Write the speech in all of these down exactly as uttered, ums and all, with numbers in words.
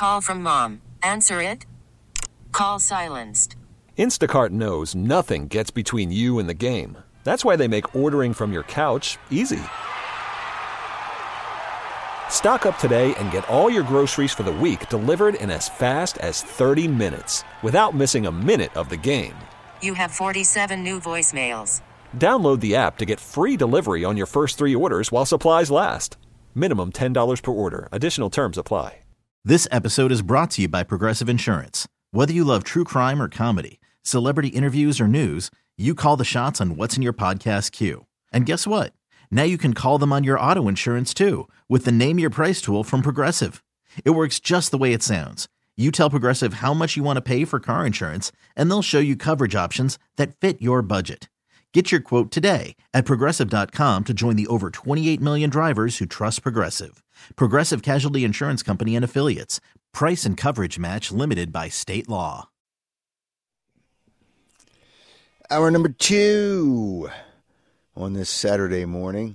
call from mom. Answer it. Call silenced. Instacart knows nothing gets between you and the game. That's why they make ordering from your couch easy. Stock up today and get all your groceries for the week delivered in as fast as thirty minutes without missing a minute of the game. You have forty-seven new voicemails. Download the app to get free delivery on your first three orders while supplies last. Minimum ten dollars per order. Additional terms apply. This episode is brought to you by Progressive Insurance. Whether you love true crime or comedy, celebrity interviews or news, you call the shots on what's in your podcast queue. And guess what? Now you can call them on your auto insurance too with the Name Your Price tool from Progressive. It works just the way it sounds. You tell Progressive how much you want to pay for car insurance, and they'll show you coverage options that fit your budget. Get your quote today at Progressive dot com to join the over twenty-eight million drivers who trust Progressive. Progressive Casualty Insurance Company and Affiliates. Price and coverage match limited by state law. Hour number two on this Saturday morning.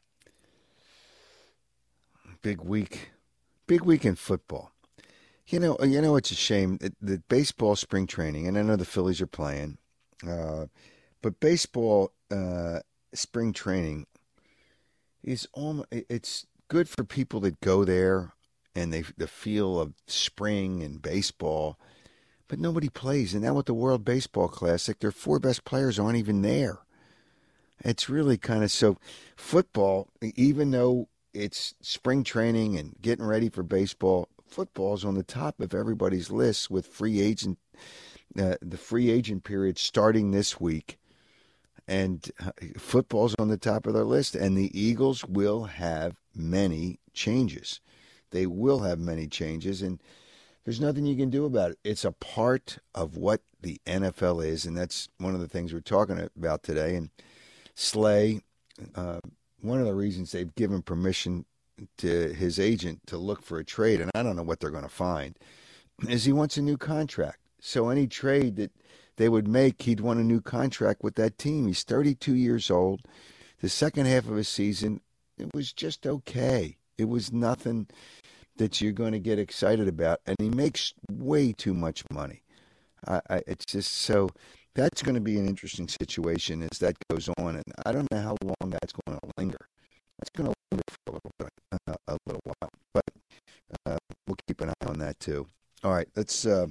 Big week. Big week in football. You know, you know it's a shame that, that baseball spring training, and I know the Phillies are playing, uh, but baseball uh, spring training is almost, it's good for people that go there and they the feel of spring and baseball, but nobody plays. And now with the World Baseball Classic, their four best players aren't even there. It's really kind of so football, even though it's spring training and getting ready for baseball, football's on the top of everybody's list with free agent, uh, the free agent period starting this week. And uh, football's on the top of their list, and the Eagles will have many changes. They will have many changes, and there's nothing you can do about it. It's a part of what the N F L is, and that's one of the things we're talking about today. And Slay, uh, one of the reasons they've given permission to his agent to look for a trade, and I don't know what they're going to find, is he wants a new contract. So any trade that they would make, he'd want a new contract with that team. He's thirty-two years old. The second half of his season, it was just okay. It was nothing that you're going to get excited about, and he makes way too much money. I, I, it's just so that's going to be an interesting situation as that goes on, and I don't know how long that's going to linger. That's going to linger for a little bit, uh, a little while, but uh, we'll keep an eye on that too. All right, let's. Uh,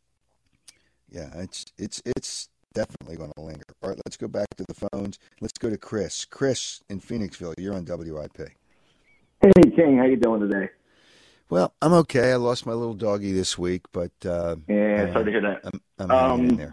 yeah, it's it's it's definitely going to linger. All right, let's go back to the phones. Let's go to Chris. Chris in Phoenixville, you're on W I P. Hey, King, how you doing today? Well, I'm okay. I lost my little doggy this week, but uh, yeah, sorry to hear that. I'm, I'm hanging um, in there.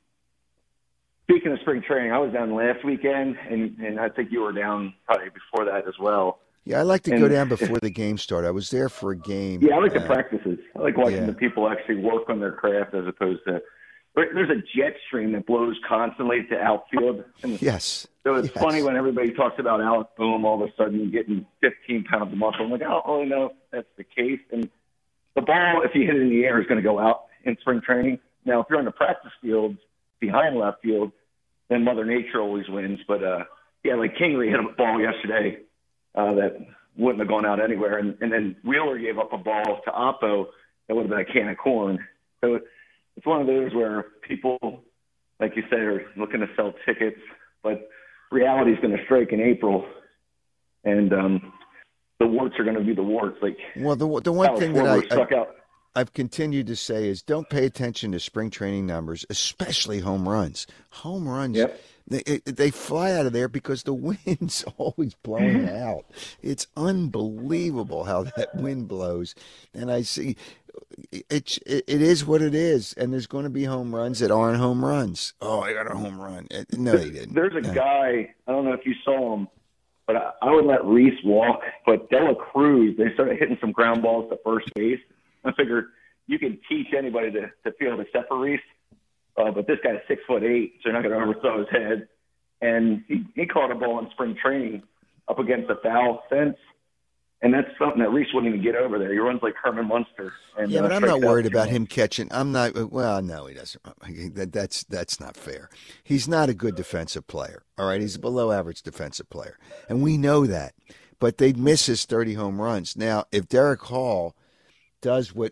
Speaking of spring training, I was down last weekend, and, and I think you were down probably before that as well. Yeah, I like to and, go down before the game started. I was there for a game. Yeah, I like uh, the practices. I like watching yeah. the people actually work on their craft as opposed to – there's a jet stream that blows constantly to outfield. And yes. So it's yes. funny when everybody talks about Alec Boehm all of a sudden getting fifteen pounds of muscle. I'm like, I don't really know if that's the case. And the ball, if you hit it in the air, is going to go out in spring training. Now, if you're on the practice fields behind left field, then Mother Nature always wins. But, uh, yeah, like Kingley hit a ball yesterday uh, that wouldn't have gone out anywhere. And, and then Wheeler gave up a ball to Oppo that would have been a can of corn. So it's one of those where people, like you say, are looking to sell tickets, but reality is going to strike in April, and um, the warts are going to be the warts. Like, well, the the one thing that I, struck I out. I've continued to say is don't pay attention to spring training numbers, especially home runs. Home runs, yep. they they fly out of there because the wind's always blowing out. It's unbelievable how that wind blows, and I see. It, it it is what it is, and there's going to be home runs that aren't home runs. Oh, I got a home run. No, he didn't. There's a no. guy, I don't know if you saw him, but I, I would let Reese walk. But Dela Cruz, they started hitting some ground balls to first base. I figured you can teach anybody to, to field except for Reese, uh, but this guy's six foot eight, so you're not going to overthrow his head. And he, he caught a ball in spring training up against the foul fence. And that's something that Reese wouldn't even get over there. He runs like Herman Munster. And, yeah, but uh, I'm not worried about him him catching. I'm not. Well, no, he doesn't. That, that's that's not fair. He's not a good defensive player. All right, he's a below average defensive player, and we know that. But they'd miss his thirty home runs. Now, if Derek Hall does what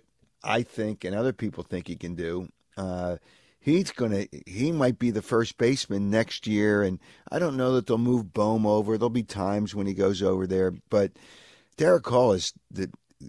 I think, and other people think he can do. Uh, he's gonna. He might be the first baseman next year, and I don't know that they'll move Bohm over. There'll be times when he goes over there, but Derek Hall is the.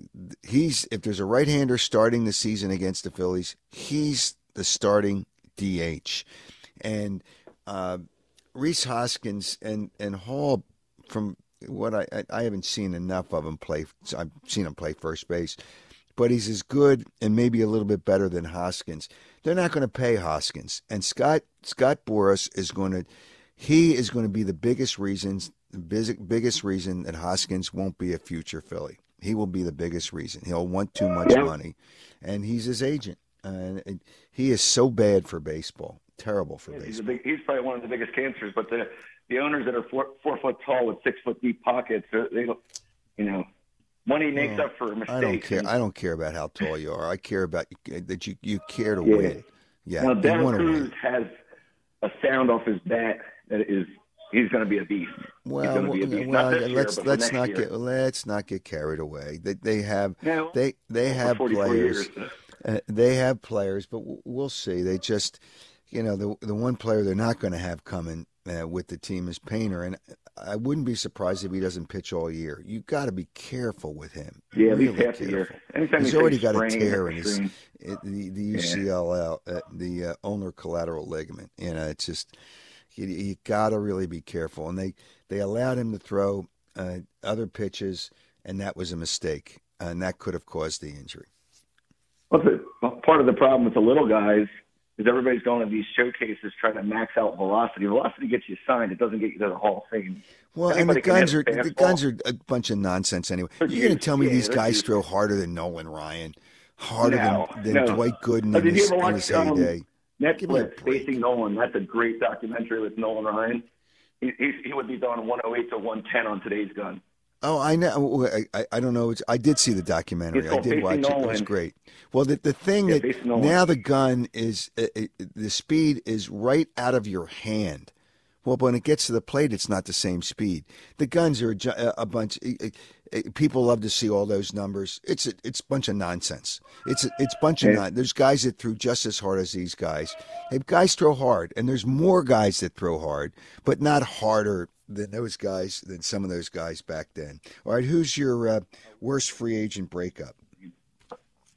He's if there's a right-hander starting the season against the Phillies, he's the starting D H, and uh, Rhys Hoskins and and Hall. From what I, I I haven't seen enough of him play. I've seen him play first base, but he's as good and maybe a little bit better than Hoskins. They're not going to pay Hoskins, and Scott Scott Boras is going to. He is going to be the biggest reasons, the biggest reason that Hoskins won't be a future Philly. He will be the biggest reason. He'll want too much yeah. money, and he's his agent. Uh, and he is so bad for baseball, terrible for yeah, baseball. He's, a big, he's probably one of the biggest cancers. But the the owners that are four, four foot tall with six foot deep pockets, they don't, you know, money makes oh, up for mistakes. I don't care. And, I don't care about how tall you are. I care about that you you care to yeah. win. Yeah, now you Dela want to Cruz win. has a sound off his bat that is. He's going to be a beast. Well, He's be a beast. well, Not this let's year, but let's next not year. get let's not get carried away. They they have No, they they for have forty-four players. years. Uh, they have players, but w- we'll see. They just, you know, the the one player they're not going to have coming uh, with the team is Painter, and I wouldn't be surprised if he doesn't pitch all year. You got to be careful with him. Yeah, at really least half the year. careful. Anytime He's you already say got a sprain, tear in his extreme. it, the the U C L L, uh, the uh, ulnar collateral ligament. You know, it's just you, you got to really be careful. And they they allowed him to throw uh, other pitches, and that was a mistake, and that could have caused the injury. Well, the, well, part of the problem with the little guys is everybody's going to these showcases trying to max out velocity. Velocity gets you signed; it doesn't get you to the Hall of Fame. Well, Anybody and the can guns hit are a the fastball. guns are a bunch of nonsense anyway. They're You're going to huge. tell me Yeah, these they're guys huge. throw harder than Nolan Ryan, harder No, than, than no. Dwight Gooden Oh, in did you his, ever in watch his um, heyday. Give me a Netflix, break. Facing Nolan? That's a great documentary with Nolan Ryan. He, he, he would be throwing one oh eight to one ten on today's gun. Oh, I know. I, I, I don't know. It's, I did see the documentary. It's I called did Facing watch it. It was Nolan. great. Well, the the thing Yeah, that Facing Nolan. now the gun is uh, uh, the speed is right out of your hand. Well, but when it gets to the plate, it's not the same speed. The guns are a, ju- a bunch. uh, uh, People love to see all those numbers. It's a, it's a bunch of nonsense. It's a, it's a bunch of Yeah. non. There's guys that threw just as hard as these guys. Hey, guys throw hard, and there's more guys that throw hard, but not harder than those guys, than some of those guys back then. All right, who's your uh, worst free agent breakup? It's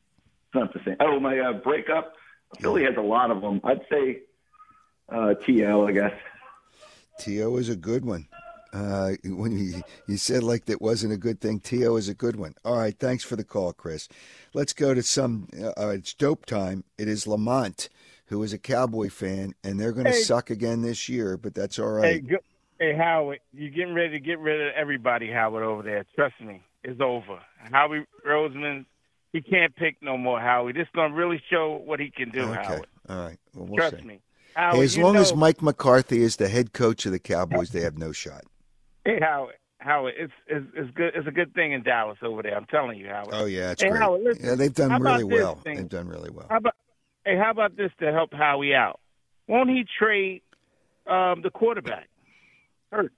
not the same. Oh, my uh, breakup. Philly has a lot of them. I'd say uh, T L, I guess. T O is a good one. Uh, when you, you said like that wasn't a good thing, T O is a good one. All right, thanks for the call, Chris. Let's go to some, uh, it's dope time. It is Lamont, who is a Cowboy fan, and they're going to Hey. suck again this year, but that's all Hey, right. go, hey, Howard, you're getting ready to get rid of everybody, Howard, over there. Trust me, it's over. Howie Roseman, he can't pick no more, Howie. This is going to really show what he can do, Okay, Howard. all right. Well, we'll Trust see. me. Howard, Hey, as you long know, as Mike McCarthy is the head coach of the Cowboys, they have no shot. Hey, Howard, Howard, it's, it's, it's, good, it's a good thing in Dallas over there. I'm telling you, Howard. Oh, yeah, it's Hey, great. Howard, listen, yeah, they've done how about really this well. thing? They've done really well. How about, hey, how about this to help Howie out? Won't he trade um, the quarterback? Hurts.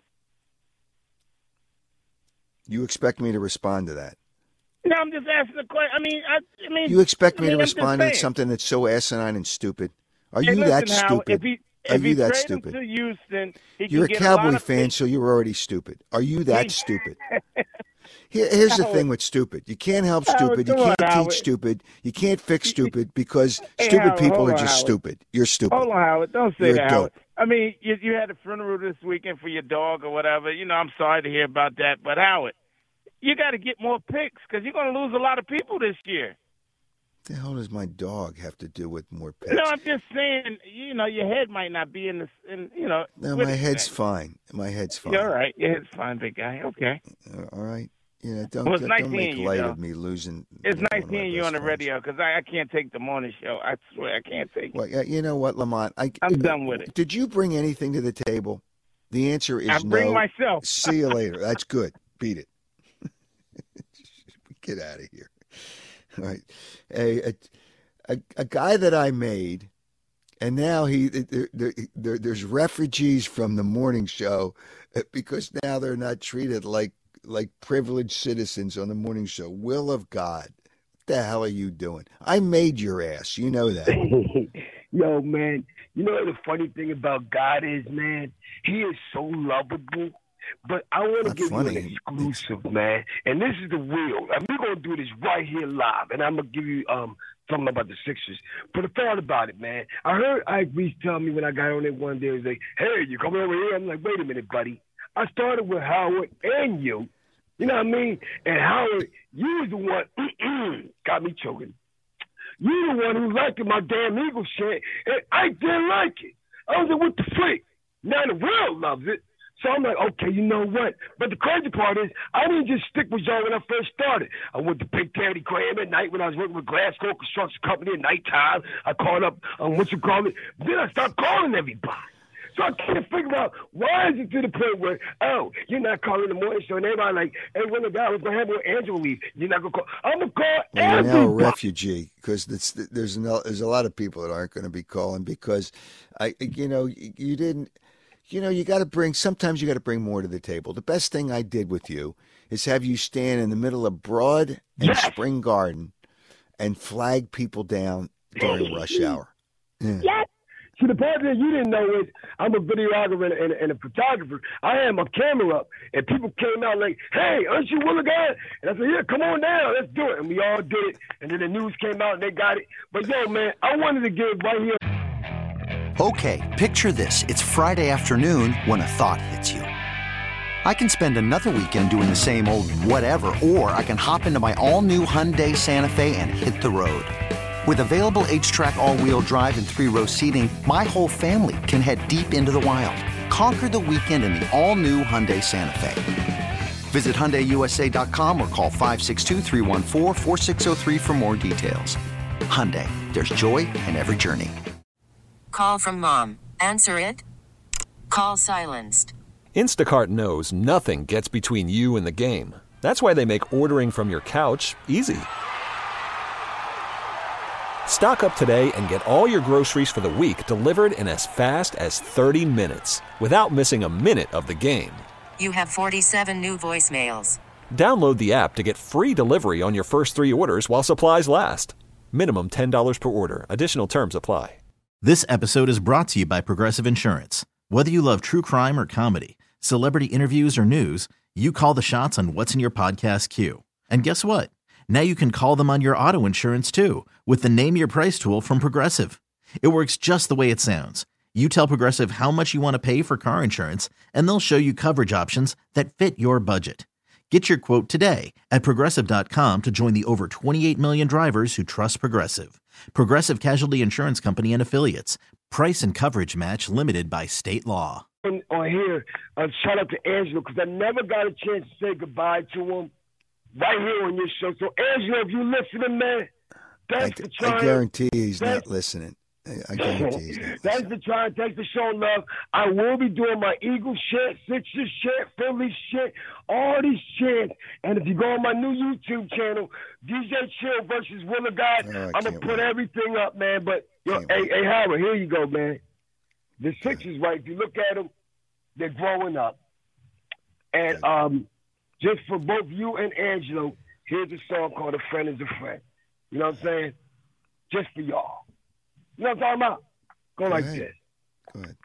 You expect me to respond to that? No, I'm just asking the question. I mean, I, I mean, You expect I me mean, to I'm just respond to saying. something that's so asinine and stupid? Are Hey, you listen, that Howard, stupid? If he, Are if you he that trade stupid? him to Houston, he You're a can get a lot Cowboy of fan, picks. so you're already stupid. Are you that He- stupid? Here, here's the Howard. thing with stupid. You can't help Howard, stupid. You come on, can't Howard. teach stupid. You can't fix stupid because Hey, stupid Howard, people hold are on, just Howard. stupid. You're stupid. Hold on, Howard. Don't say You're a that, Howard. dope. I mean, you, you had a funeral this weekend for your dog or whatever. You know, I'm sorry to hear about that. But, Howard, you got to get more picks because you're going to lose a lot of people this year. What the hell does my dog have to do with more picks? No, I'm just saying, you know, your head might not be in the, in, you know. No, with my it. head's fine. My head's fine. You're all right. Your head's fine, big guy. Okay. Uh, All right. You know, don't, Well, it's don't nice make hearing you, light though. of me losing. It's you know, nice one of my hearing you best on the friends. radio because I, I can't take the morning show. I swear I can't take it. Well, yeah, you know what, Lamont? I, I'm done with it. Did you bring anything to the table? The answer is I bring no. myself. See you later. That's good. Beat it. Get out of here. All right. A, a, a, a guy that I made, and now he there, there, there, there's refugees from the morning show because now they're not treated like like privileged citizens on the morning show. Will of God. the hell are you doing? I made your ass. You know that. Yo, man, you know what the funny thing about God is, man? He is so lovable. But I want to give funny. you an exclusive, it's... man. And this is the real. And we're going to do this right here live. And I'm going to give you um something about the Sixers. But I thought about it, man. I heard Ike Reese tell me when I got on it one day, he was like, hey, you coming over here? I'm like, wait a minute, buddy. I started with Howard and you. You know what I mean? And Howard, you was the one, got me choking. You the one who liked my damn Eagles shit, and I didn't like it. I was like, what the freak? Now the world loves it. So I'm like, okay, you know what? But the crazy part is, I didn't just stick with y'all when I first started. I went to Big Daddy Graham at night when I was working with Glasgow Construction Company at nighttime. I called up, um, what you call it? Then I started calling everybody. So I can't figure out why is it to the point where, oh, you're not calling the morning show, and everybody like, hey, when the guy was going to have more Angela leave, you're not going to call. I'm going to call well, everybody. You're now a refugee because there's no, there's a lot of people that aren't going to be calling because, I, you know, you didn't, you know, you got to bring, sometimes you got to bring more to the table. The best thing I did with you is have you stand in the middle of Broad and yes. Spring Garden and flag people down during rush hour. Yeah. Yes. See, the part that you didn't know is I'm a videographer and, and, and a photographer. I had my camera up, and people came out like, hey, aren't you Willa guy? And I said, yeah, come on down, let's do it. And we all did it, and then the news came out, and they got it. But, yo, man, I wanted to give right here. Okay, picture this. It's Friday afternoon when a thought hits you. I can spend another weekend doing the same old whatever, or I can hop into my all-new Hyundai Santa Fe and hit the road. With available H-Track all-wheel drive and three-row seating, my whole family can head deep into the wild. Conquer the weekend in the all-new Hyundai Santa Fe. Visit Hyundai U S A dot com or call five six two, three one four, four six zero three for more details. Hyundai, there's joy in every journey. Call from mom. Answer it. Call silenced. Instacart knows nothing gets between you and the game. That's why they make ordering from your couch easy. Stock up today and get all your groceries for the week delivered in as fast as thirty minutes without missing a minute of the game. You have forty-seven new voicemails. Download the app to get free delivery on your first three orders while supplies last. Minimum ten dollars per order. Additional terms apply. This episode is brought to you by Progressive Insurance. Whether you love true crime or comedy, celebrity interviews or news, you call the shots on what's in your podcast queue. And guess what? Now you can call them on your auto insurance too with the Name Your Price tool from Progressive. It works just the way it sounds. You tell Progressive how much you want to pay for car insurance, and they'll show you coverage options that fit your budget. Get your quote today at Progressive dot com to join the over twenty-eight million drivers who trust Progressive. Progressive Casualty Insurance Company and Affiliates. Price and coverage match limited by state law. On, on here, uh, shout out to Angelo because I never got a chance to say goodbye to him. Right here on your show. So, Angelo, if you listening, man, thanks I, for trying. I guarantee he's thanks. not listening. I, I guarantee he's not listening. Thanks for trying. Thanks for showing love. I will be doing my Eagles shit, Sixers shit, Philly shit, all these shit. And if you go on my new YouTube channel, D J Chill versus Willa God, oh, I'm going to put wait. everything up, man. But, yo, Can't hey, wait. hey, Howard, here you go, man. The Sixers, right, if you look at them, they're growing up. And um, just for both you and Angelo, here's a song called A Friend is a Friend. You know what I'm saying? Just for y'all. You know what I'm talking about? Go, Go like ahead. this. Go ahead.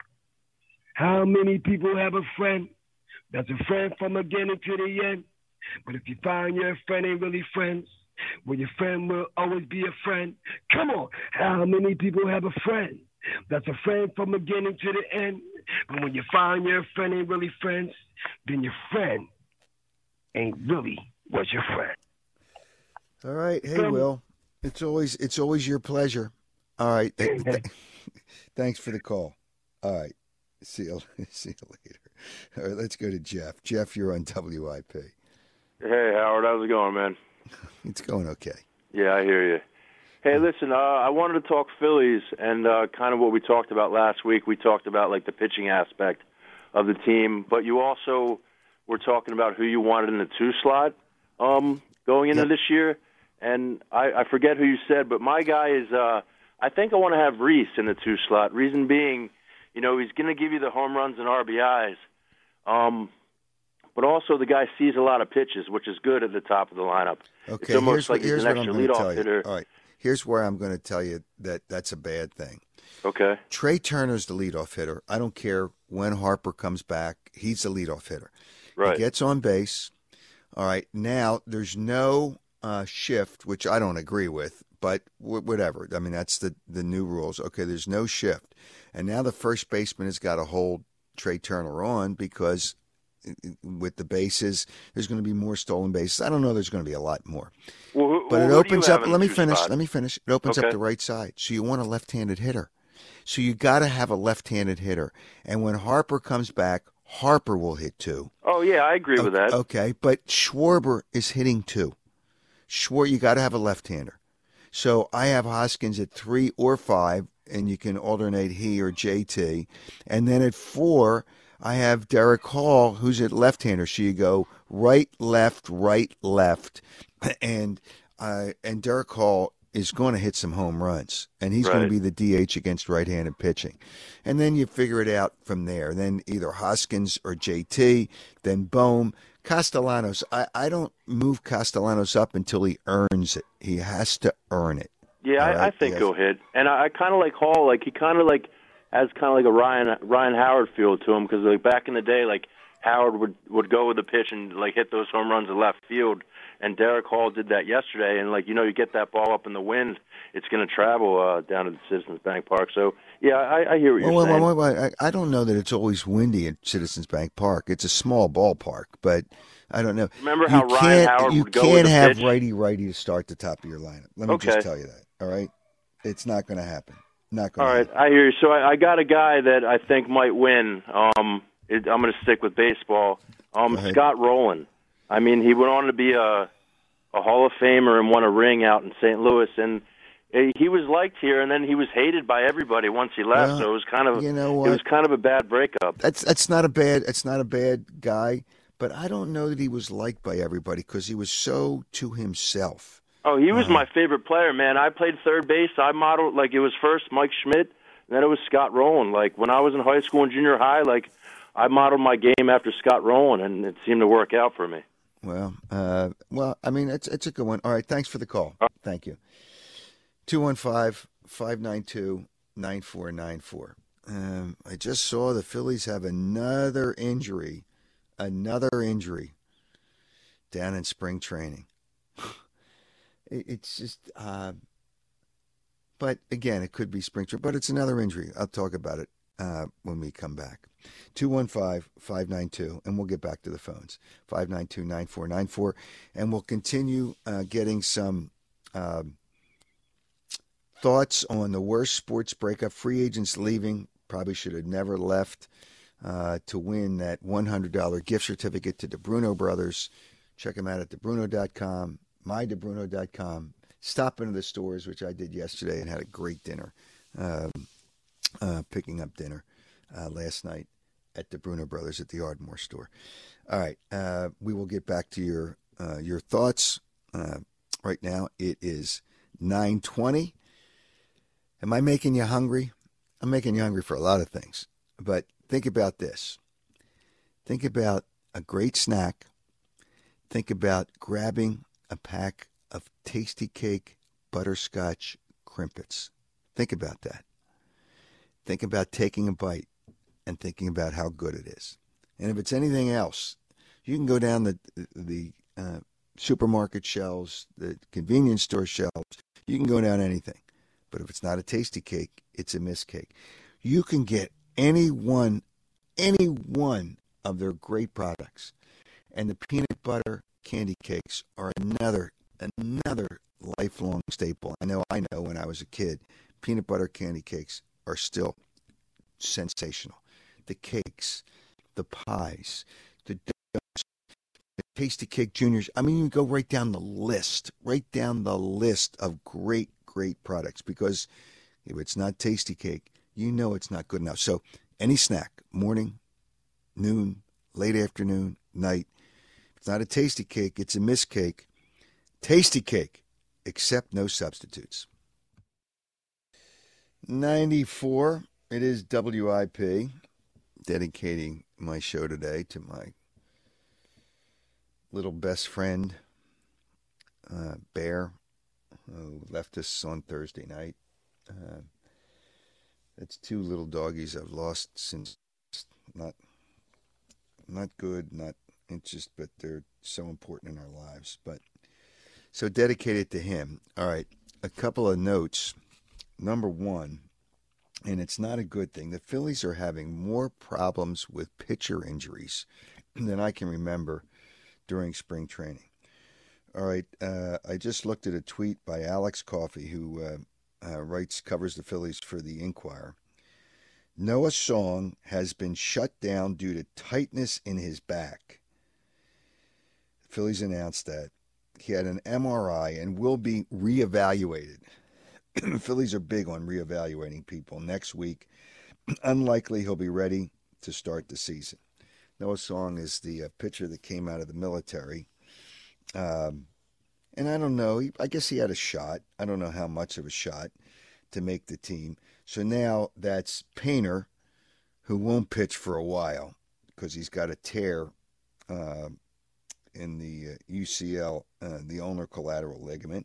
How many people have a friend that's a friend from the beginning to the end? But if you find your friend ain't really friends, well, your friend will always be a friend. Come on. How many people have a friend that's a friend from the beginning to the end? But when you find your friend ain't really friends, then your friend ain't really was your friend. All right. Hey, Will. It's always it's always your pleasure. All right. Thanks for the call. All right. See you, see you later. All right, let's go to Jeff. Jeff, you're on W I P. Hey, Howard. How's it going, man? It's going okay. Yeah, I hear you. Hey, listen, uh, I wanted to talk Phillies and uh, kind of what we talked about last week. We talked about, like, the pitching aspect of the team, but you also were talking about who you wanted in the two slot um, going into yep. this year. And I, I forget who you said, but my guy is, uh, I think I want to have Reese in the two slot. Reason being, you know, he's going to give you the home runs and R B Is. Um, but also the guy sees a lot of pitches, which is good at the top of the lineup. Okay, it's almost here's, like here's he's an what I'm extra going to leadoff tell you. hitter. All right, here's where I'm going to tell you that that's a bad thing. Okay. Trey Turner's the leadoff hitter. I don't care when Harper comes back. He's the leadoff hitter. Right. He gets on base. All right, now there's no uh, shift, which I don't agree with, but w- whatever. I mean, that's the, the new rules. Okay, there's no shift. And now the first baseman has got to hold Trey Turner on because with the bases, there's going to be more stolen bases. I don't know there's going to be a lot more. Well, who, but well, it opens up. Let me finish. spot? Let me finish. It opens okay. up the right side. So you want a left-handed hitter. So you got to have a left-handed hitter. And when Harper comes back, Harper will hit two. Oh, yeah, I agree okay, with that. Okay, but Schwarber is hitting two. Schwarber, you got to have a left-hander. So I have Hoskins at three or five, and you can alternate he or J T. And then at four, I have Derek Hall, who's at left-hander. So you go right, left, right, left. And uh, and Derek Hall is going to hit some home runs, and he's right. going to be the D H against right-handed pitching. And then you figure it out from there. Then either Hoskins or J T, then Bohm. Castellanos, I, I don't move Castellanos up until he earns it. He has to earn it. Yeah, I, right? I think he he'll hit. And I, I kind of like Hall. Like, he kind of like has kind of like a Ryan Ryan Howard feel to him, because like back in the day, like Howard would, would go with the pitch and like hit those home runs in left field. And Derek Hall did that yesterday, and like you know, you get that ball up in the wind, it's going to travel uh, down to the Citizens Bank Park. So yeah, I, I hear what you're well, saying. Well, well, well, I, I don't know that it's always windy at Citizens Bank Park. It's a small ballpark, but I don't know. Remember you how Ryan Howard you would go can't with the have pitch? righty righty to start the top of your lineup. Let me Okay. just tell you that. All right, it's not going to happen. Not going. All right, happen. I hear you. So I, I got a guy that I think might win. Um, it, I'm going to stick with baseball. Um, Scott Rowland. I mean, he went on to be a a Hall of Famer and won a ring out in Saint Louis, and he was liked here, and then he was hated by everybody once he left. Well, so it was kind of you know what? it was kind of a bad breakup. That's that's not a bad it's not a bad guy, but I don't know that he was liked by everybody because he was so to himself. Oh, he was uh, my favorite player, man. I played third base. I modeled like it was first Mike Schmidt, and then it was Scott Rowland. Like when I was in high school and junior high, like I modeled my game after Scott Rowland, and it seemed to work out for me. Well, uh, well, I mean, it's it's a good one. All right, thanks for the call. Thank you. two one five, five nine two, nine four nine four. Um, I just saw the Phillies have another injury, another injury down in spring training. it, it's just, uh, but again, it could be spring training, but it's another injury. I'll talk about it uh, when we come back. two one five, five nine two, and we'll get back to the phones, five nine two, nine four nine four, and we'll continue uh, getting some um, thoughts on the worst sports breakup. Free agents leaving, probably should have never left uh, to win that one hundred dollars gift certificate to DeBruno Brothers. Check them out at debruno dot com, my debruno dot com. Stop into the stores, which I did yesterday, and had a great dinner, um, uh, picking up dinner. Uh, last night at the Bruno Brothers at the Ardmore store. All right, uh, we will get back to your uh, your thoughts. Uh, right now, it is nine twenty. Am I making you hungry? I'm making you hungry for a lot of things. But think about this. Think about a great snack. Think about grabbing a pack of Tasty Cake butterscotch crimpets. Think about that. Think about taking a bite and thinking about how good it is. And if it's anything else, you can go down the the uh, supermarket shelves, the convenience store shelves. You can go down anything. But if it's not a Tasty Cake, it's a Miss Cake. You can get any one, any one of their great products. And the peanut butter candy cakes are another, another lifelong staple. I know, I know when I was a kid, peanut butter candy cakes are still sensational. The cakes, the pies, the donuts, the Tasty Cake Juniors. I mean, you can go right down the list, right down the list of great, great products. Because if it's not Tasty Cake, you know it's not good enough. So any snack, morning, noon, late afternoon, night, if it's not a Tasty Cake, it's a Miss Cake. Tasty Cake, except no substitutes. ninety-four, it is W I P. Dedicating my show today to my little best friend, uh, Bear, who left us on Thursday night. Uh, it's two little doggies I've lost since. Not, not good, not interest, but they're so important in our lives. But so dedicated to him. All right, a couple of notes. Number one, and it's not a good thing, the Phillies are having more problems with pitcher injuries than I can remember during spring training. All right, uh, I just looked at a tweet by Alex Coffey, who uh, uh, writes, covers the Phillies for the Inquirer. Noah Song has been shut down due to tightness in his back. The Phillies announced that. He had an M R I and will be reevaluated. The Phillies are big on reevaluating people. Next week, unlikely he'll be ready to start the season. Noah Song is the uh, pitcher that came out of the military. Um, and I don't know, he, I guess he had a shot. I don't know how much of a shot to make the team. So now that's Painter, who won't pitch for a while because he's got a tear uh, in the uh, U C L, uh, the ulnar collateral ligament.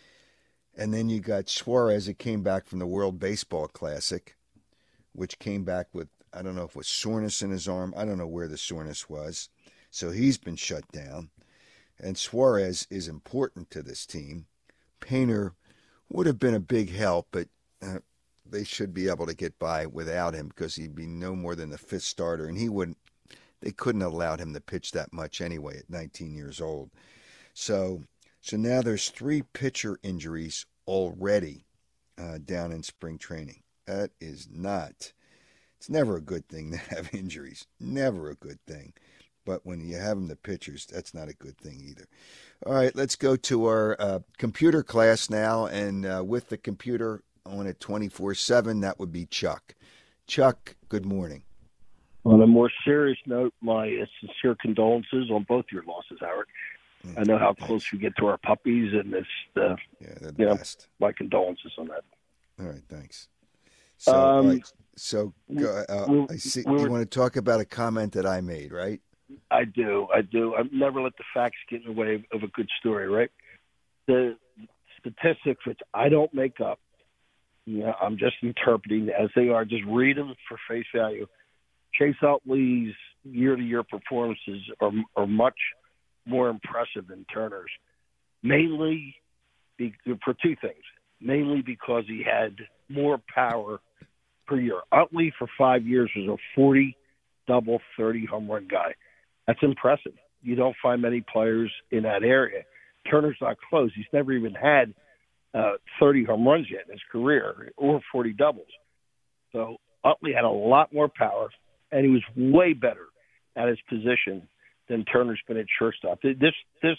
And then you got Suarez, that came back from the World Baseball Classic, which came back with, I don't know if it was soreness in his arm. I don't know where the soreness was. So he's been shut down. And Suarez is important to this team. Painter would have been a big help, but uh, they should be able to get by without him because he'd be no more than the fifth starter. And he wouldn't, they couldn't have allowed him to pitch that much anyway at nineteen years old. So... So now there's three pitcher injuries already uh, down in spring training. That is not, it's never a good thing to have injuries. Never a good thing. But when you have them, the pitchers, that's not a good thing either. All right, let's go to our uh, computer class now. And uh, with the computer on at twenty-four seven, that would be Chuck. Chuck, good morning. On a more serious note, my uh, sincere condolences on both your losses, Howard. I know how close we get to our puppies, and it's uh, yeah, they're the you know, best. My condolences on that. All right, thanks. So, um, all right, so go, uh, we, I see we you were, want to talk about a comment that I made, right? I do, I do. I never let the facts get in the way of a good story, right? The statistics, which I don't make up, you know, I'm just interpreting as they are. Just read them for face value. Chase Utley's year-to-year performances are are much more impressive than Turner's, mainly be, for two things. Mainly because he had more power per year. Utley for five years was a forty double, thirty home run guy. That's impressive. You don't find many players in that area. Turner's not close. He's never even had uh, thirty home runs yet in his career or forty doubles. So Utley had a lot more power, and he was way better at his position than Turner's been at shortstop. This this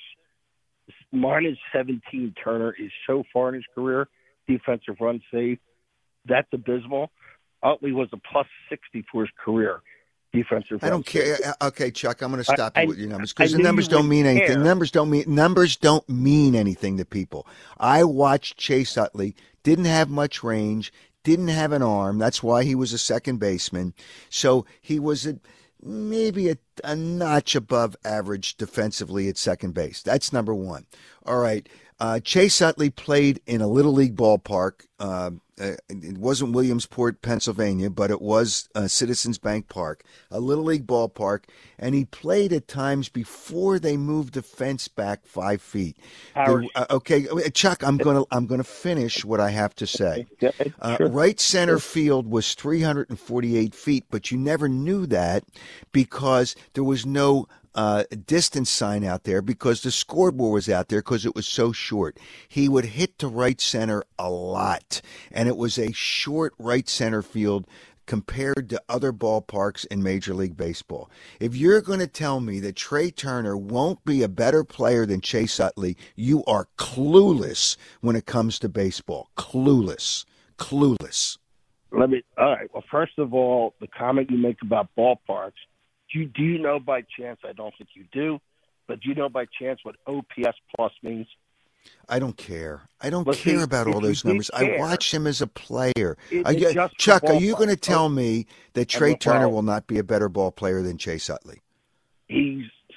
minus seventeen Turner is so far in his career, defensive run save, that's abysmal. Utley was a plus sixty for his career, defensive I run don't care. save. Okay, Chuck, I'm going to stop I, you with your numbers because I the numbers don't mean anything. care. Numbers don't mean numbers don't mean anything to people. I watched Chase Utley, didn't have much range, didn't have an arm. That's why he was a second baseman. So he was a maybe a, a notch above average defensively at second base. That's number one. All right. Uh, Chase Utley played in a Little League ballpark. Uh, it wasn't Williamsport, Pennsylvania, but it was uh, Citizens Bank Park, a Little League ballpark, and he played at times before they moved the fence back five feet. The, uh, okay, Chuck, I'm gonna I'm gonna finish what I have to say. Uh, right center field was three hundred forty-eight feet, but you never knew that because there was no Uh, distance sign out there because the scoreboard was out there because it was so short. He would hit to right center a lot, and it was a short right center field compared to other ballparks in Major League Baseball. If you're going to tell me that Trey Turner won't be a better player than Chase Utley, you are clueless when it comes to baseball. Clueless. Clueless. Let me. All right. Well, first of all, the comment you make about ballparks. Do you, do you know by chance, I don't think you do, but do you know by chance what O P S plus means? I don't care. I don't Well, care see, about if all you those did numbers. care, I watch him as a player. It- Are you- it's just Chuck, the are you going to ballpark. tell Oh. me that And Trey well, Turner will not be a better ball player than Chase Utley? He's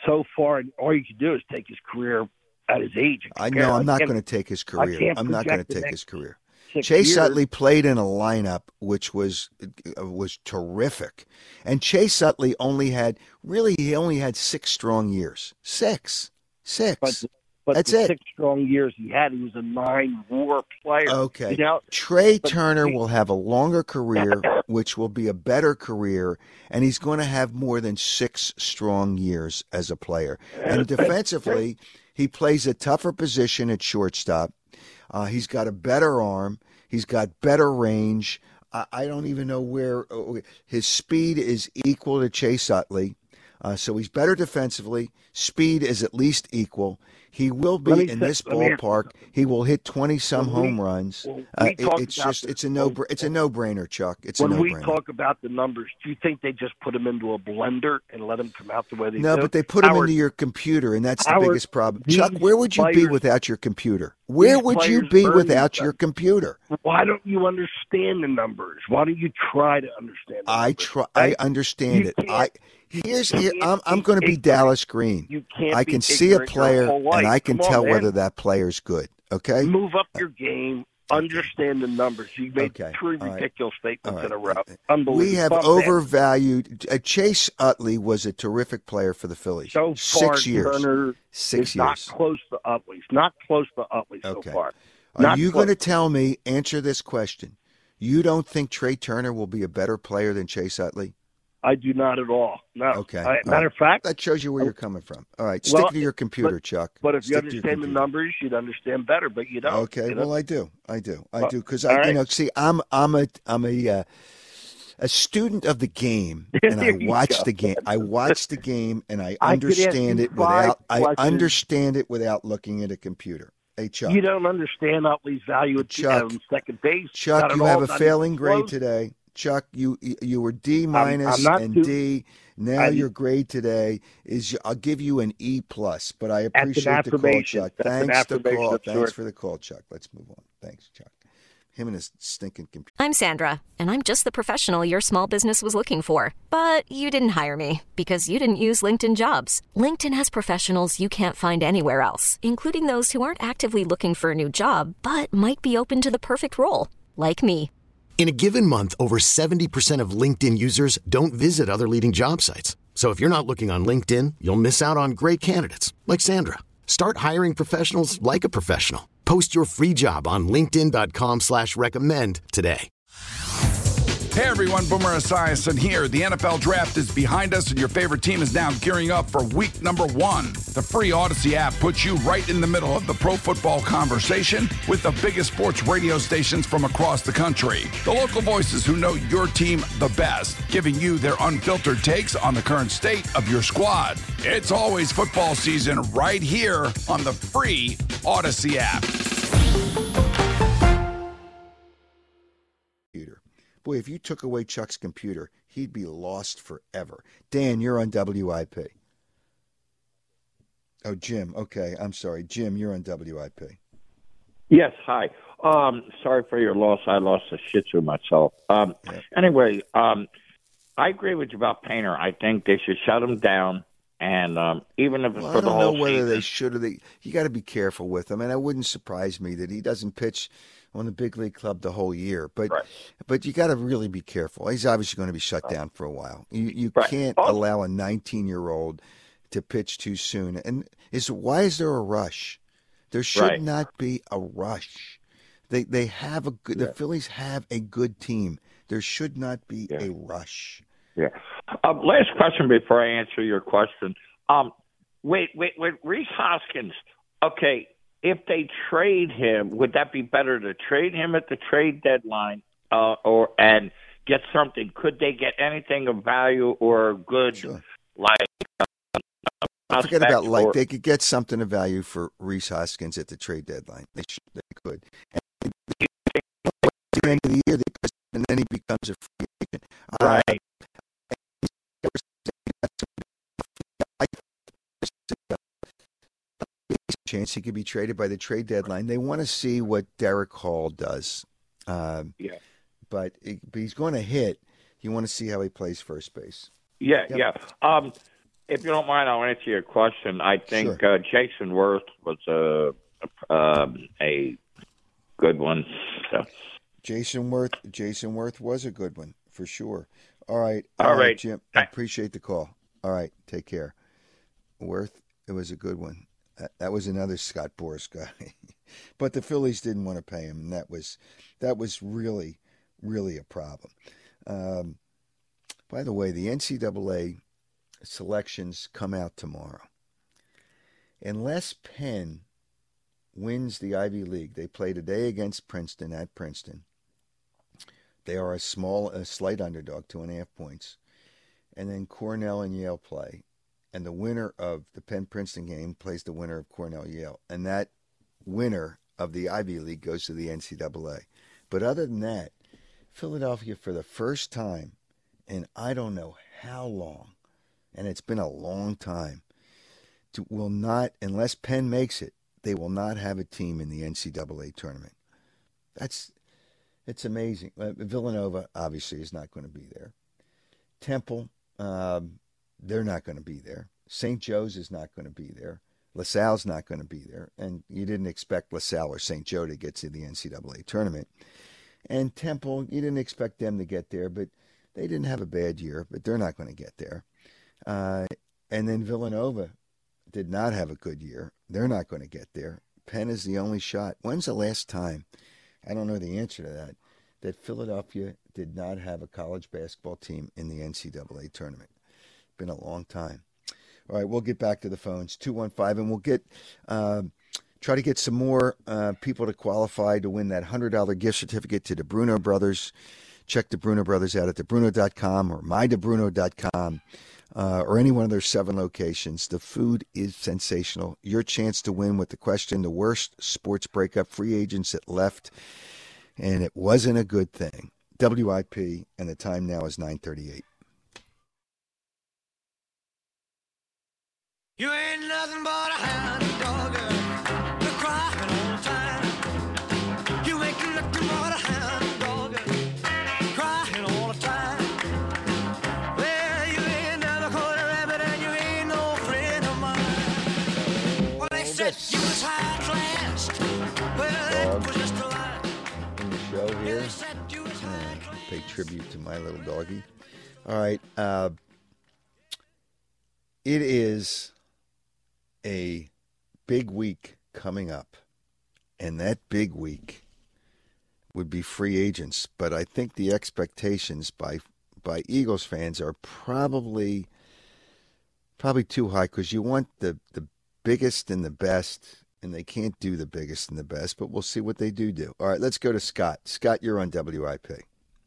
so far, all you can do is take his career at his age. I know I'm not going to take his career. I'm not going to take his career. Chase years. Utley played in a lineup which was uh, was terrific, and Chase Utley only had really he only had six strong years. Six, six. But, but That's the it. Six strong years he had. He was a nine-war player. Okay. You know, Trey but, Turner will have a longer career, which will be a better career, and he's going to have more than six strong years as a player. And defensively, he plays a tougher position at shortstop. Uh, he's got a better arm. He's got better range. I, I don't even know where uh, his speed is equal to Chase Utley. Uh, so he's better defensively. Speed is at least equal. He will be in say, this ballpark. He will hit twenty some home we, runs. we uh, it, it's just this, it's a no it's a no brainer, Chuck. It's when a no we brainer. talk about the numbers, do you think they just put them into a blender and let them come out the way they no, do? No, but they put them Howard, into your computer, and that's the Howard, biggest problem. Chuck, where would you players, be without your computer? Where would you be without your computer? Why don't you understand the numbers? Why don't you try to understand the I numbers? try. I understand you it. I here's here. I'm I'm be going to be ignorant. Dallas Green. You can't I be can see a ignorant your player, whole life. and I can Come on, tell man. whether that player's good. Okay. Move up your game. Understand the numbers. You made Okay. three All right. ridiculous statements All right. in a row. Unbelievable. We have Bump overvalued. Uh, Chase Utley was a terrific player for the Phillies. So far, Six years. Turner Six is years. not close to Utley. He's not close to Utley so Okay. far. Are Not you close. going to tell me, answer this question, you don't think Trey Turner will be a better player than Chase Utley? I do not at all. No. Okay. I, All matter right. of fact, That shows you where you're coming from. All right. Well, Stick to your computer, but, Chuck. But if you Stick to your understand the computer. numbers, you'd understand better. But you don't. Okay, you know? well, I do, I do, I Well, do, because all I, you right. know, see, I'm, I'm a, I'm a, uh, a student of the game, and I There you watch go. the game. I watch the game, and I I could ask understand you it five without. I questions. understand it without looking at a computer. Hey, Chuck. You don't understand Utley's value at Chuck, um, second base. Chuck, Not at you all, have a not failing even grade close. today. Chuck, you you were D minus I'm not and too- D. Now I- your grade today is I'll give you an E plus, but I an appreciate the call, affirmation. Chuck. That's an Thanks the affirmation call. of Thanks sorts. for the call, Chuck. Let's move on. Thanks, Chuck. Him and his stinking computer. I'm Sandra, and I'm just the professional your small business was looking for. But you didn't hire me because you didn't use LinkedIn Jobs. LinkedIn has professionals you can't find anywhere else, including those who aren't actively looking for a new job, but might be open to the perfect role, like me. In a given month, over seventy percent of LinkedIn users don't visit other leading job sites. So if you're not looking on LinkedIn, you'll miss out on great candidates like Sandra. Start hiring professionals like a professional. Post your free job on linkedin.com slash recommend today. Hey everyone, Boomer Esiason here. The N F L Draft is behind us and your favorite team is now gearing up for week number one. The free Odyssey app puts you right in the middle of the pro football conversation with the biggest sports radio stations from across the country. The local voices who know your team the best, giving you their unfiltered takes on the current state of your squad. It's always football season right here on the free Odyssey app. Boy, if you took away Chuck's computer, he'd be lost forever. Dan, you're on W I P. Oh, Jim. Okay, I'm sorry. Jim, you're on W I P. Yes, hi. Um, sorry for your loss. I lost a shih tzu myself. Um, Yeah. Anyway, um, I agree with you about Painter. I think they should shut him down. And um, even if it's Well, for I the don't whole know whether season. they should or they. You got to be careful with him, and it wouldn't surprise me that he doesn't pitch on the big league club the whole year. But Right. but you got to really be careful. He's obviously going to be shut down for a while. You you Right. can't Oh. allow a nineteen year old to pitch too soon. And is why is there a rush? There should Right. not be a rush. They they have a good. Yeah. The Phillies have a good team. There should not be Yeah. a rush. Yeah. Um, last question before I answer your question. Um, wait, wait, wait. Reese Hoskins. Okay, if they trade him, would that be better to trade him at the trade deadline, uh, or and get something? Could they get anything of value or good, Sure. like? Uh, Forget about like or- they could get something of value for Reese Hoskins at the trade deadline. They should, they could. And at the end of the year, they, and then he becomes a free agent. Right. Uh, chance he could be traded by the trade deadline. They want to see what Derek Hall does. Um, Yeah. But, it, but he's going to hit. You want to see how he plays first base. Yeah, Yep. yeah. Um, if you don't mind, I'll answer your question. I think Sure. uh, Jason Worth was a a, um, a good one. So. Jason Worth, Jason Worth was a good one for sure. All right, All right, Jim. I appreciate the call. All right, take care. Worth, it was a good one. That, that was another Scott Boras guy, but the Phillies didn't want to pay him, and that was that was really, really a problem. Um, by the way, the N C double A selections come out tomorrow. Unless Penn wins the Ivy League, they play today against Princeton at Princeton. They are a small, a slight underdog, two and a half points. And then Cornell and Yale play. And the winner of the Penn-Princeton game plays the winner of Cornell-Yale. And that winner of the Ivy League goes to the N C double A. But other than that, Philadelphia, for the first time in I don't know how long, and it's been a long time, to, will not, unless Penn makes it, they will not have a team in the N C double A tournament. That's it's amazing. Villanova obviously is not going to be there. Temple, um, they're not going to be there. Saint Joe's is not going to be there. LaSalle's not going to be there, and you didn't expect LaSalle or Saint Joe to get to the N C double A tournament. And Temple, you didn't expect them to get there, but they didn't have a bad year, but they're not going to get there. Uh, and then Villanova did not have a good year. They're not going to get there. Penn is the only shot. When's the last time, I don't know the answer to that, that Philadelphia did not have a college basketball team in the N C double A tournament? Been a long time. All right, we'll get back to the phones, two one five, and we'll get uh, try to get some more uh, people to qualify to win that one hundred dollars gift certificate to the Bruno Brothers. Check the Bruno Brothers out at the bruno dot com or my de bruno dot com. Uh, or any one of their seven locations. The food is sensational. Your chance to win with the question, the worst sports breakup, free agents that left, and it wasn't a good thing. W I P, and the time now is nine thirty-eight. You ain't nothing but a hound dog, you're crying all the time. You ain't nothing but a hound dog, crying all the time. Well, you ain't never caught a rabbit and you ain't no friend of mine. Well, they said you was high class. Well, that was just a lie. In the show here, uh, pay tribute to my little doggy. All right, uh, it is a big week coming up, and that big week would be free agents. But I think the expectations by by Eagles fans are probably probably too high, because you want the the biggest and the best, and they can't do the biggest and the best. But we'll see what they do do. All right, let's go to Scott. Scott, you're on W I P.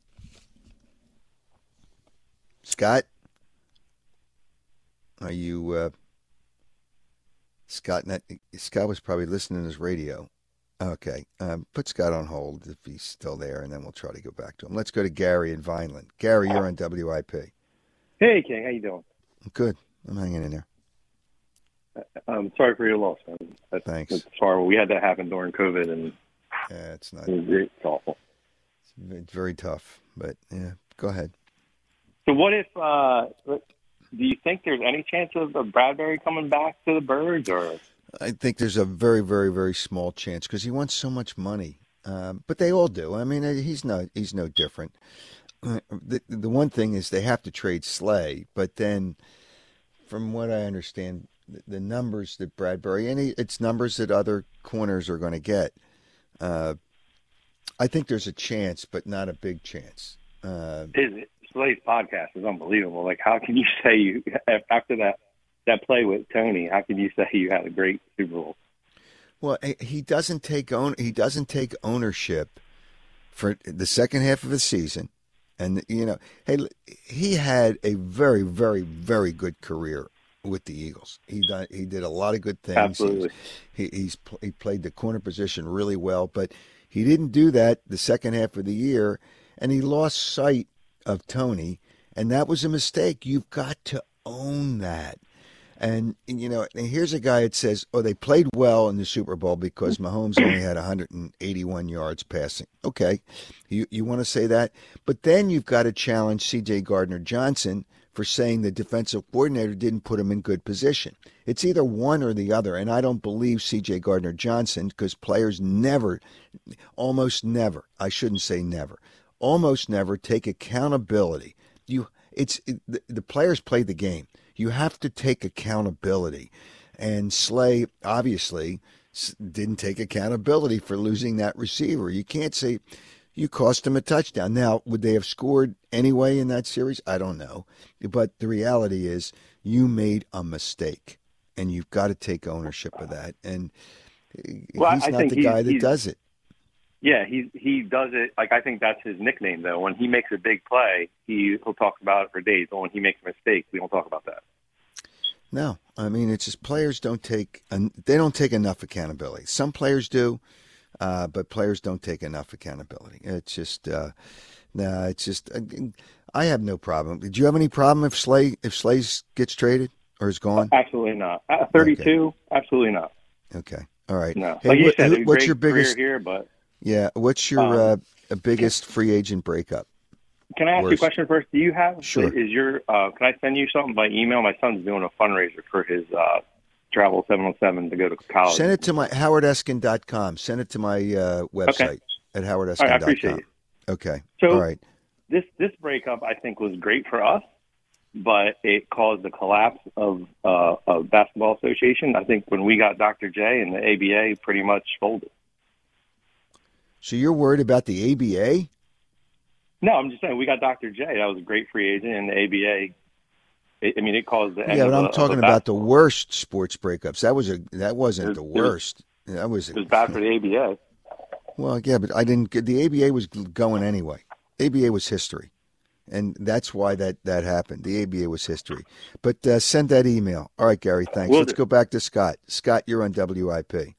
Scott, are you? Uh, Scott, not, Scott was probably listening to his radio. Okay, um, put Scott on hold if he's still there, and then we'll try to go back to him. Let's go to Gary in Vineland. Gary, you're on W I P. Hey, King, how you doing? Good. I'm hanging in there. I'm sorry for your loss, man. That's, Thanks. That's horrible. We had that happen during COVID, and yeah, it's not. It was, it's awful. It's very tough, but yeah, go ahead. So, what if? Uh, do you think there's any chance of, of Bradbury coming back to the Birds, or? I think there's a very, very, very small chance, because he wants so much money. Um, but they all do. I mean, he's no he's no different. The the one thing is they have to trade Slay, but then, from what I understand, the, the numbers that Bradbury and he, it's numbers that other corners are going to get. Uh, I think there's a chance, but not a big chance. Uh, His Slay's podcast is unbelievable. Like, how can you say you after that that play with Tony? How can you say you had a great Super Bowl? Well, he doesn't take own he doesn't take ownership for the second half of the season, and you know, hey, he had a very, very, very good career with the Eagles. He done, he did a lot of good things. Absolutely, he he's he played the corner position really well, but he didn't do that the second half of the year, and he lost sight of Tony, and that was a mistake. You've got to own that. And, you know, and here's a guy that says, oh, they played well in the Super Bowl because Mahomes only had one hundred eighty-one yards passing. Okay, you you want to say that? But then you've got to challenge C J Gardner-Johnson for saying the defensive coordinator didn't put him in good position. It's either one or the other, and I don't believe C J Gardner-Johnson because players never, almost never, I shouldn't say never, almost never take accountability. You, it's it, the, the players play the game. You have to take accountability, and Slay obviously didn't take accountability for losing that receiver. You can't say you cost him a touchdown. Now, would they have scored anyway in that series? I don't know. But the reality is you made a mistake, and you've got to take ownership of that. And well, he's I not think the he's, guy that he's, does it. Yeah, he he does it. Like, I think that's his nickname, though. When he makes a big play, he, he'll talk about it for days. But when he makes a mistake, we don't talk about that. No, I mean, it's just players don't take they don't take enough accountability. Some players do, uh, but players don't take enough accountability. It's just, uh, no, it's just. I have no problem. Did you have any problem if Slay if Slay gets traded or is gone? Absolutely not. At thirty-two, okay. Absolutely not. Okay, all right. No, hey, like you what, said, who, what's your career biggest here? But yeah, what's your um, uh, biggest free agent breakup? Can I ask Worst. you a question first? Do you have? Sure. Is your? Uh, can I send you something by email? My son's doing a fundraiser for his uh, Travel seven oh seven to go to college. Send it to my howard eskin dot com. Send it to my uh, website okay. at howard eskin dot com. Right, I appreciate it. Okay. So all right. This this breakup I think was great for us, but it caused the collapse of uh, of Basketball Association. I think when we got Doctor J and the A B A pretty much folded. So you're worried about the A B A? No, I'm just saying we got Doctor J. That was a great free agent, and the A B A. It, I mean, it caused the end yeah, but I'm of a, talking of a about the worst sports breakups. That was a that wasn't was, the worst. It was, that was it was bad for the A B A. Well, yeah, but I didn't get the A B A was going anyway. A B A was history, and that's why that that happened. The A B A was history. But uh, send that email. All right, Gary. Thanks. Will Let's do. go back to Scott. Scott, you're on W I P.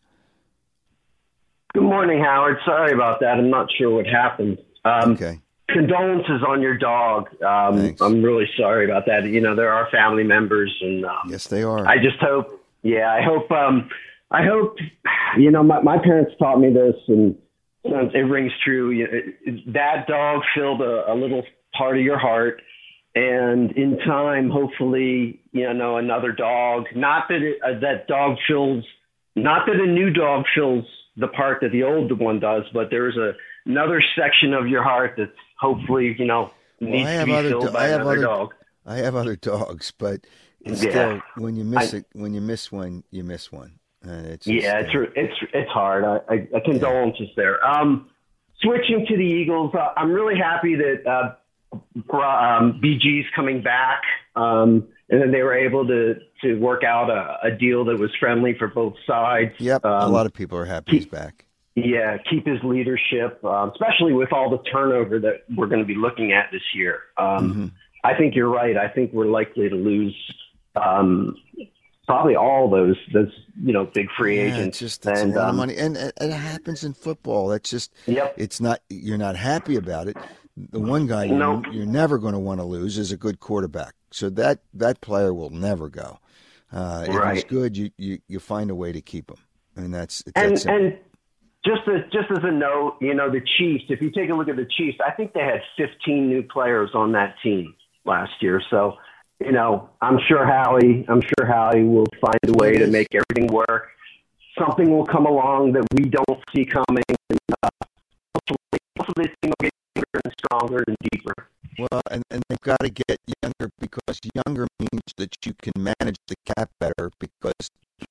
Good morning, Howard. Sorry about that. I'm not sure what happened. Um, okay. Condolences on your dog. Um, I'm really sorry about that. You know, there are family members, and um, yes, they are. I just hope. Yeah, I hope. Um, I hope. You know, my, my parents taught me this, and it rings true. You know, that dog filled a, a little part of your heart, and in time, hopefully, you know, another dog. Not that it, uh, that dog fills. Not that a new dog fills the part that the old one does, but there's a another section of your heart that's hopefully, you know, needs well, to be filled do- by I have another other, dog. I have other dogs, but it's Yeah. still when you miss I- it, when you miss one, you miss one. And it's Yeah, just, it's it's it's hard. I, I, I condolences there. Um, switching to the Eagles, uh, I'm really happy that uh, Bra- um, B G's coming back, um, and then they were able to to work out a, a deal that was friendly for both sides. Yep, Um, a lot of people are happy he's back. Yeah, keep his leadership, um, especially with all the turnover that we're going to be looking at this year. Um, Mm-hmm. I think you're right. I think we're likely to lose um, probably all those those you know big free Yeah, agents. it's just that's and, a lot um, of money, and, and it happens in football. That's just Yep. it's not you're not happy about it. The one guy you're, No. you're never going to want to lose is a good quarterback. So that that player will never go. Uh, if he's Right. good, you, you you find a way to keep him, and that's it's And that simple. and just as just as a note, you know, the Chiefs. If you take a look at the Chiefs, I think they had fifteen new players on that team last year. So, you know, I'm sure Howie. I'm sure Howie will find a way to make everything work. Something will come along that we don't see coming. And, uh, hopefully, hopefully, this team will get bigger and stronger and deeper. Well, and, and they've got to get younger because younger means that you can manage the cap better because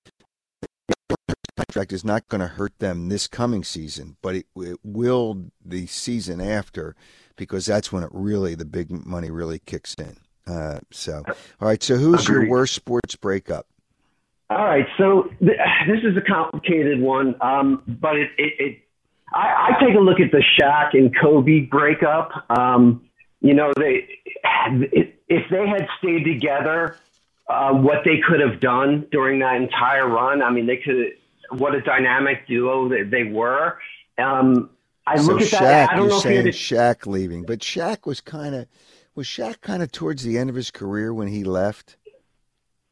the contract is not going to hurt them this coming season, but it, it will the season after because that's when it really, the big money really kicks in. Uh, so, all right, so who's your Agreed. worst sports breakup? All right, so th- this is a complicated one, um, but it, it, it I, I take a look at the Shaq and Kobe breakup. Um, you know, they if they had stayed together, uh, what they could have done during that entire run. I mean, they could. What a dynamic duo that they were. Um, I so look at Shaq, that. I don't you're know if saying he had Shaq leaving, but Shaq was kind of was Shaq kind of towards the end of his career when he left.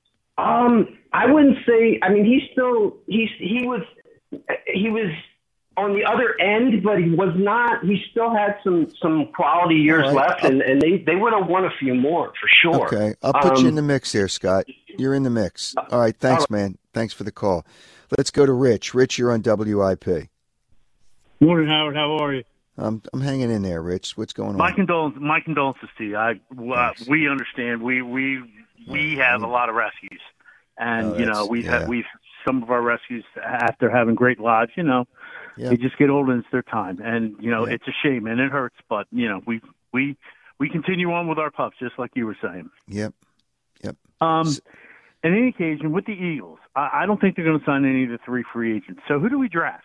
Um, I wouldn't say. I mean, he's still he's he was he was on the other end, but he was not. He still had some some quality years All right. left, and, and they, they would have won a few more for sure. Okay, I'll put Um, you in the mix here, Scott. You're in the mix. All right, thanks, man. Thanks for the call. Let's go to Rich. Rich, you're on W I P. Morning, Howard. How are you? I'm I'm hanging in there, Rich. What's going My on? condolences. My condolences to you. I, uh, we understand. We we we have a lot of rescues, and Oh, you know that's- we've yeah. had we've some of our rescues after having great lives. You know, Yeah. they just get old and it's their time, and you know Yeah. it's a shame and it hurts. But you know we we we continue on with our pups, just like you were saying. Yep. Yep. Um, on any occasion with the Eagles, I, I don't think they're going to sign any of the three free agents. So who do we draft?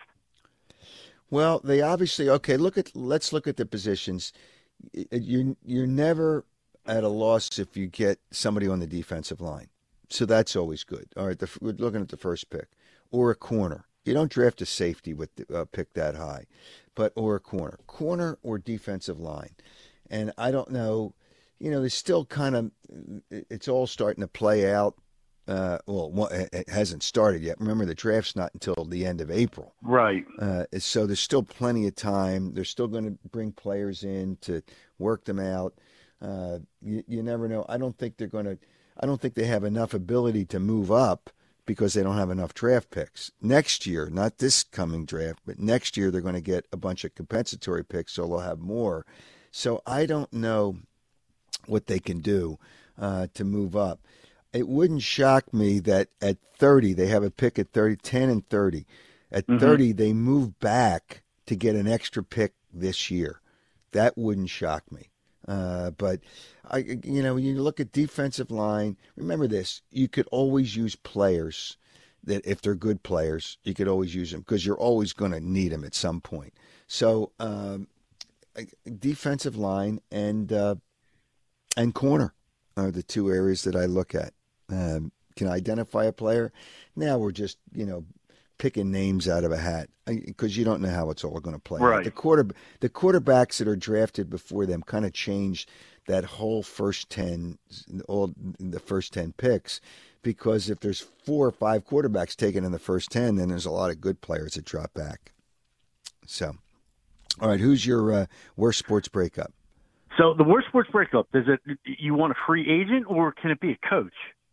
Well, they obviously okay. Look at let's look at the positions. You you're never at a loss if you get somebody on the defensive line, so that's always good. All right, the, we're looking at the first pick or a corner. You don't draft a safety with the uh, pick that high, but or a corner, corner or defensive line, and I don't know. You know, there's still kind of it's all starting to play out. Uh, well, one- it hasn't started yet. Remember, the draft's not until the end of April. Right. Uh, so there's still plenty of time. They're still going to bring players in to work them out. Uh, you, you never know. I don't think they're going to. I don't think they have enough ability to move up because they don't have enough draft picks next year. Not this coming draft, but next year they're going to get a bunch of compensatory picks, so they'll have more. So I don't know what they can do uh, to move up. It wouldn't shock me that at thirty, they have a pick at thirty, ten and thirty. At Mhm. thirty, they move back to get an extra pick this year. That wouldn't shock me. Uh, but, I, you know, when you look at defensive line, remember this, you could always use players that if they're good players, you could always use them because you're always going to need them at some point. So um, defensive line and uh, and corner are the two areas that I look at. Um, can I identify a player? Now we're just, you know, picking names out of a hat because you don't know how it's all going to play. Right. The quarter, the quarterbacks that are drafted before them kind of changed that whole first ten, all the first ten picks, because if there's four or five quarterbacks taken in the first ten, then there's a lot of good players that drop back. So, all right, who's your uh, worst sports breakup? So the worst sports breakup, is it you want a free agent or can it be a coach?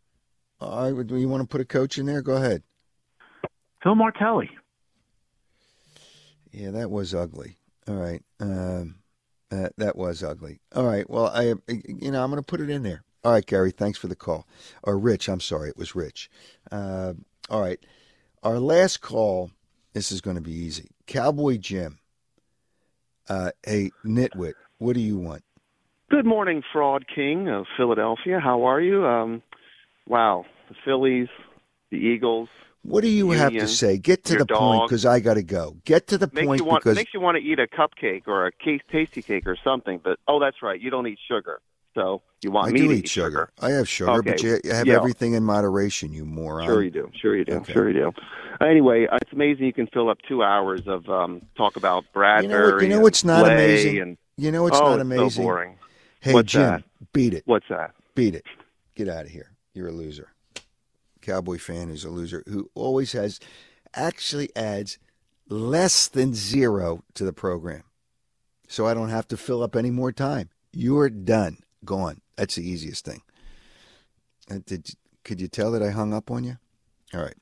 All right, do you want to put a coach in there? Go ahead. Phil Martelli. Yeah, that was ugly. All right, um, that that was ugly. All right, well, I you know I'm going to put it in there. All right, Gary, thanks for the call. Or Rich, I'm sorry, it was Rich. Uh, all right, our last call. This is going to be easy. Cowboy Jim. Uh, hey, Nitwit, what do you want? Good morning, Fraud King of Philadelphia. How are you? Um, wow, the Phillies, the Eagles. What do you have to Union, say? Get to your the point dog. because I got to go. Get to the Makes point you want because makes you want to eat a cupcake or a case tasty cake or something. But oh, that's right, you don't eat sugar, so you want I me do to eat sugar. I have sugar, Okay. but you have Yeah. everything in moderation, you moron. Sure you do. Sure you do. Okay. Sure you do. Anyway, it's amazing you can fill up two hours of um, talk about Bradbury. You know what? You know and what's not Slay amazing? And, You know what's oh, not it's amazing? So boring. Hey, What's Jim, that? beat it. What's that? Beat it. Get out of here. You're a loser. Cowboy fan who's a loser who always has, actually adds less than zero to the program. So I don't have to fill up any more time. You're done. Gone. That's the easiest thing. Uh, did could you tell that I hung up on you? All right.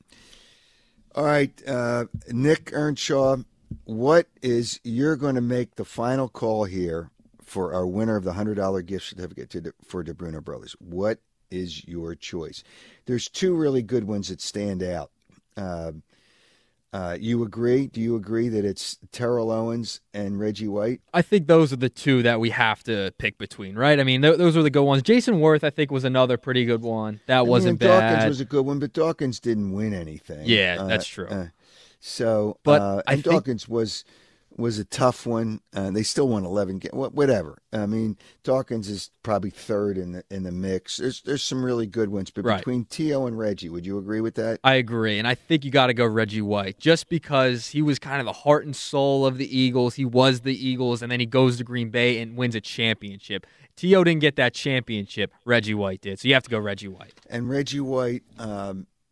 All right, uh, Nick Earnshaw, what is you're going to make the final call here for our winner of the one hundred dollars gift certificate to, for DeBruno Brothers? What is your choice? There's two really good ones that stand out. Uh, uh, you agree? Do you agree that it's Terrell Owens and Reggie White? I think those are the two that we have to pick between, right? I mean, th- those are the good ones. Jason Worth, I think, was another pretty good one. That I mean, wasn't Dawkins bad. was a good one, but Dawkins didn't win anything. Yeah, Uh, that's true. uh, so, But uh, I and think- Dawkins was was a tough one. Uh, they still won eleven games. Whatever. I mean, Dawkins is probably third in the in the mix. There's there's some really good ones, but Right. between Tio and Reggie, would you agree with that? I agree, and I think you got to go Reggie White just because he was kind of the heart and soul of the Eagles. He was the Eagles, and then he goes to Green Bay and wins a championship. T O didn't get that championship. Reggie White did, so you have to go Reggie White. And Reggie White, um,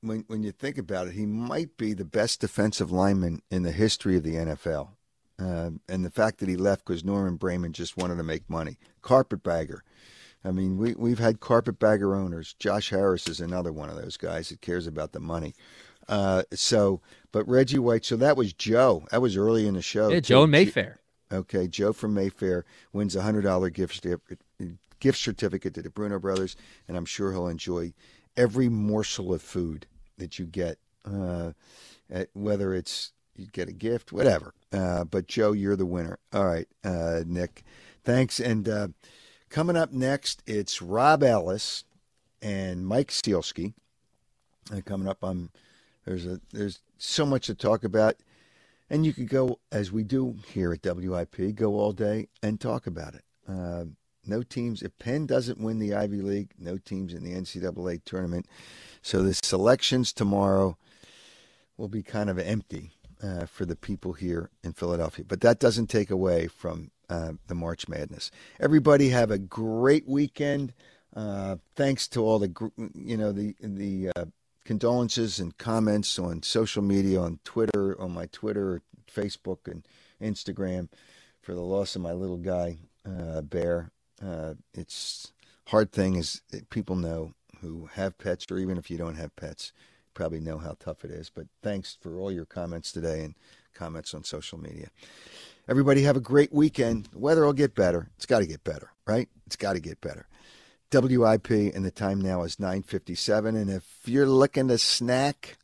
when when you think about it, he might be the best defensive lineman in the history of the N F L. Uh, and the fact that he left because Norman Brayman just wanted to make money. Carpetbagger. I mean, we, we've had carpetbagger owners. Josh Harris is another one of those guys that cares about the money. Uh, so, but Reggie White, so that was Joe. That was early in the show. Yeah, Joe in Mayfair. Okay, Joe from Mayfair wins a one hundred dollars gift certificate, gift certificate to the Bruno Brothers, and I'm sure he'll enjoy every morsel of food that you get, uh, at, whether it's you get a gift, whatever. Uh, but, Joe, you're the winner. All right, uh, Nick, thanks. And uh, coming up next, it's Rob Ellis and Mike Sealski. Uh, coming up, on there's a there's so much to talk about. And you could go, as we do here at W I P, go all day and talk about it. Uh, no teams, if Penn doesn't win the Ivy League, no teams in the N C double A tournament. So the selections tomorrow will be kind of empty uh, for the people here in Philadelphia. But that doesn't take away from uh, the March Madness. Everybody have a great weekend. Uh, thanks to all the, you know, the, the, uh, condolences and comments on social media, on Twitter, on my Twitter, Facebook, and Instagram for the loss of my little guy, uh, Bear. Uh, it's hard thing is people know who have pets, or even if you don't have pets, probably know how tough it is. But thanks for all your comments today and comments on social media. Everybody have a great weekend. The weather will get better. It's got to get better, right? It's got to get better. W I P, and the time now is nine fifty-seven. And if you're looking to snack,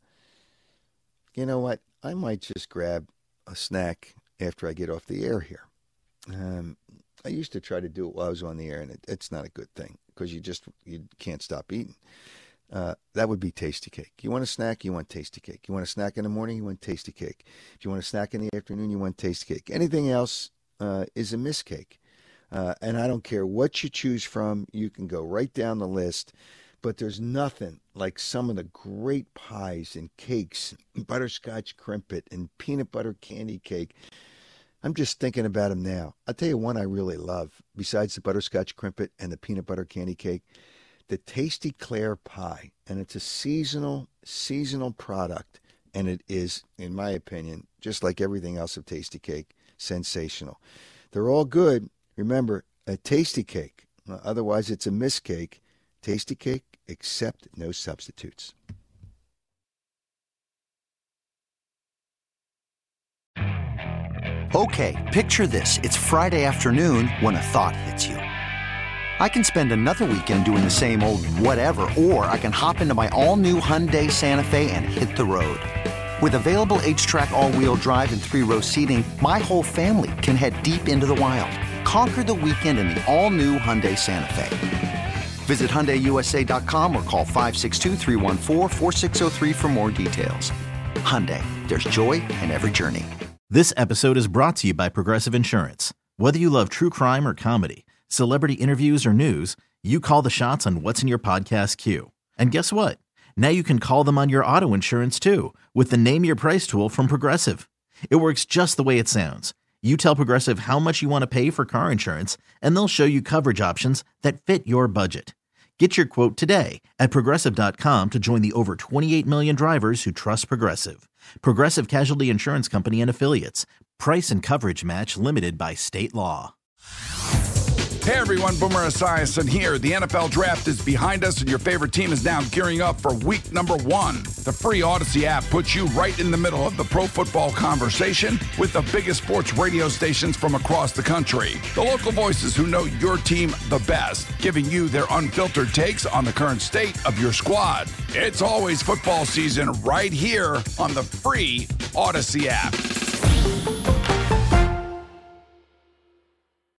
you know what? I might just grab a snack after I get off the air here. Um, I used to try to do it while I was on the air, and it, it's not a good thing because you just you can't stop eating. Uh, that would be Tasty Cake. You want a snack, you want Tasty Cake. You want a snack in the morning, you want Tasty Cake. If you want a snack in the afternoon, you want Tasty Cake. Anything else uh, is a miss cake. Uh, and I don't care what you choose from. You can go right down the list. But there's nothing like some of the great pies and cakes, butterscotch crimpet and peanut butter candy cake. I'm just thinking about them now. I'll tell you one I really love, besides the butterscotch crimpet and the peanut butter candy cake, the Tasty Claire pie. And it's a seasonal, seasonal product. And it is, in my opinion, just like everything else of Tasty Cake, sensational. They're all good. Remember, a Tasty Cake. Otherwise, it's a miss cake. Tasty Cake, except no substitutes. Okay, picture this. It's Friday afternoon when a thought hits you. I can spend another weekend doing the same old whatever, or I can hop into my all-new Hyundai Santa Fe and hit the road. With available H-Track all-wheel drive and three-row seating, my whole family can head deep into the wild. Conquer the weekend in the all-new Hyundai Santa Fe. Visit Hyundai U S A dot com or call five six two, three one four, four six zero three for more details. Hyundai, there's joy in every journey. This episode is brought to you by Progressive Insurance. Whether you love true crime or comedy, celebrity interviews or news, you call the shots on what's in your podcast queue. And guess what? Now you can call them on your auto insurance too with the Name Your Price tool from Progressive. It works just the way it sounds. You tell Progressive how much you want to pay for car insurance, and they'll show you coverage options that fit your budget. Get your quote today at Progressive dot com to join the over twenty-eight million drivers who trust Progressive. Progressive Casualty Insurance Company and Affiliates. Price and coverage match limited by state law. Hey everyone, Boomer Esiason here. The N F L Draft is behind us and your favorite team is now gearing up for week number one. The free Odyssey app puts you right in the middle of the pro football conversation with the biggest sports radio stations from across the country. The local voices who know your team the best, giving you their unfiltered takes on the current state of your squad. It's always football season right here on the free Odyssey app.